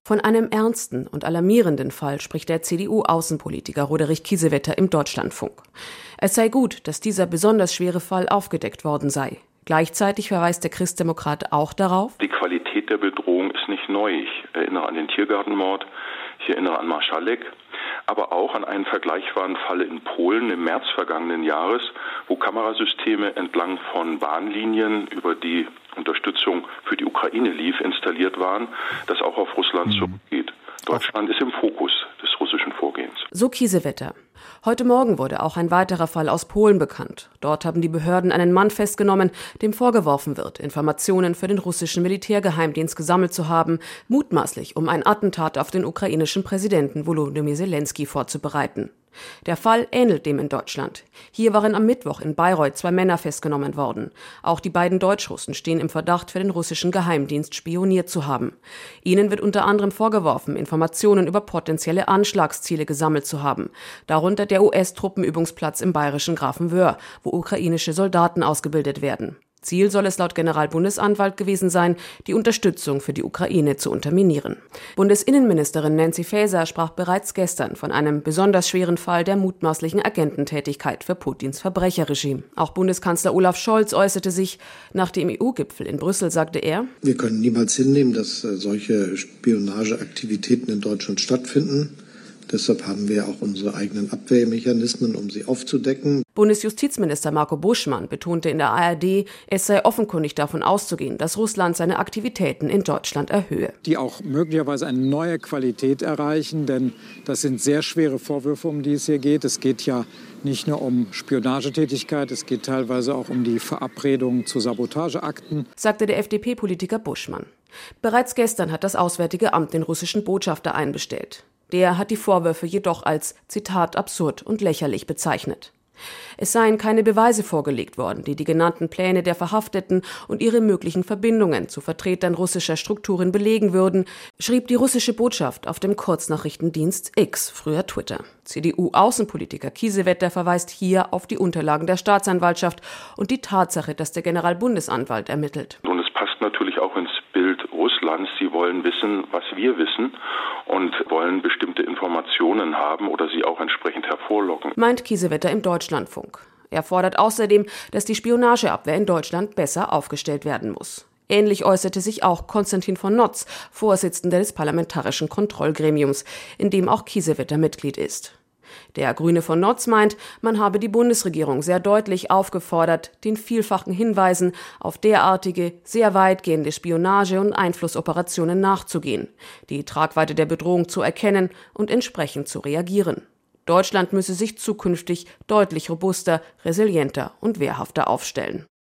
Von einem ernsten und alarmierenden Fall spricht der CDU-Außenpolitiker Roderich Kiesewetter im Deutschlandfunk. Es sei gut, dass dieser besonders schwere Fall aufgedeckt worden sei. Gleichzeitig verweist der Christdemokrat auch darauf: Die Qualität der Bedrohung ist nicht neu. Ich erinnere an den Tiergartenmord, ich erinnere an Marschalek, aber auch an einen vergleichbaren Fall in Polen im März vergangenen Jahres, wo Kamerasysteme entlang von Bahnlinien, über die Unterstützung für die Ukraine lief, installiert waren, das auch auf Russland zurückgeht. Deutschland ist im Fokus des russischen Vorgehens. So Kiesewetter. Heute Morgen wurde auch ein weiterer Fall aus Polen bekannt. Dort haben die Behörden einen Mann festgenommen, dem vorgeworfen wird, Informationen für den russischen Militärgeheimdienst gesammelt zu haben, mutmaßlich um ein Attentat auf den ukrainischen Präsidenten Volodymyr Zelensky vorzubereiten. Der Fall ähnelt dem in Deutschland. Hier waren am Mittwoch in Bayreuth 2 Männer festgenommen worden. Auch die beiden Deutschrussen stehen im Verdacht, für den russischen Geheimdienst spioniert zu haben. Ihnen wird unter anderem vorgeworfen, Informationen über potenzielle Anschlagsziele gesammelt zu haben. Darunter der US-Truppenübungsplatz im bayerischen Grafenwöhr, wo ukrainische Soldaten ausgebildet werden. Ziel soll es laut Generalbundesanwalt gewesen sein, die Unterstützung für die Ukraine zu unterminieren. Bundesinnenministerin Nancy Faeser sprach bereits gestern von einem besonders schweren Fall der mutmaßlichen Agententätigkeit für Putins Verbrecherregime. Auch Bundeskanzler Olaf Scholz äußerte sich. Nach dem EU-Gipfel in Brüssel sagte er: Wir können niemals hinnehmen, dass solche Spionageaktivitäten in Deutschland stattfinden. Deshalb haben wir auch unsere eigenen Abwehrmechanismen, um sie aufzudecken. Bundesjustizminister Marco Buschmann betonte in der ARD, es sei offenkundig davon auszugehen, dass Russland seine Aktivitäten in Deutschland erhöhe. Die auch möglicherweise eine neue Qualität erreichen, denn das sind sehr schwere Vorwürfe, um die es hier geht. Es geht ja nicht nur um Spionagetätigkeit, es geht teilweise auch um die Verabredung zu Sabotageakten, sagte der FDP-Politiker Buschmann. Bereits gestern hat das Auswärtige Amt den russischen Botschafter einbestellt. Der hat die Vorwürfe jedoch als, Zitat, absurd und lächerlich bezeichnet. Es seien keine Beweise vorgelegt worden, die genannten Pläne der Verhafteten und ihre möglichen Verbindungen zu Vertretern russischer Strukturen belegen würden, schrieb die russische Botschaft auf dem Kurznachrichtendienst X, früher Twitter. CDU-Außenpolitiker Kiesewetter verweist hier auf die Unterlagen der Staatsanwaltschaft und die Tatsache, dass der Generalbundesanwalt ermittelt. Und es passt natürlich auch ins Bild Russlands. Sie wollen wissen, was wir wissen und wollen bestimmte Informationen haben oder sie auch entsprechend hervorlocken, meint Kiesewetter im Deutschlandfunk. Er fordert außerdem, dass die Spionageabwehr in Deutschland besser aufgestellt werden muss. Ähnlich äußerte sich auch Konstantin von Notz, Vorsitzender des Parlamentarischen Kontrollgremiums, in dem auch Kiesewetter Mitglied ist. Der Grüne von Notz meint, man habe die Bundesregierung sehr deutlich aufgefordert, den vielfachen Hinweisen auf derartige, sehr weitgehende Spionage- und Einflussoperationen nachzugehen, die Tragweite der Bedrohung zu erkennen und entsprechend zu reagieren. Deutschland müsse sich zukünftig deutlich robuster, resilienter und wehrhafter aufstellen.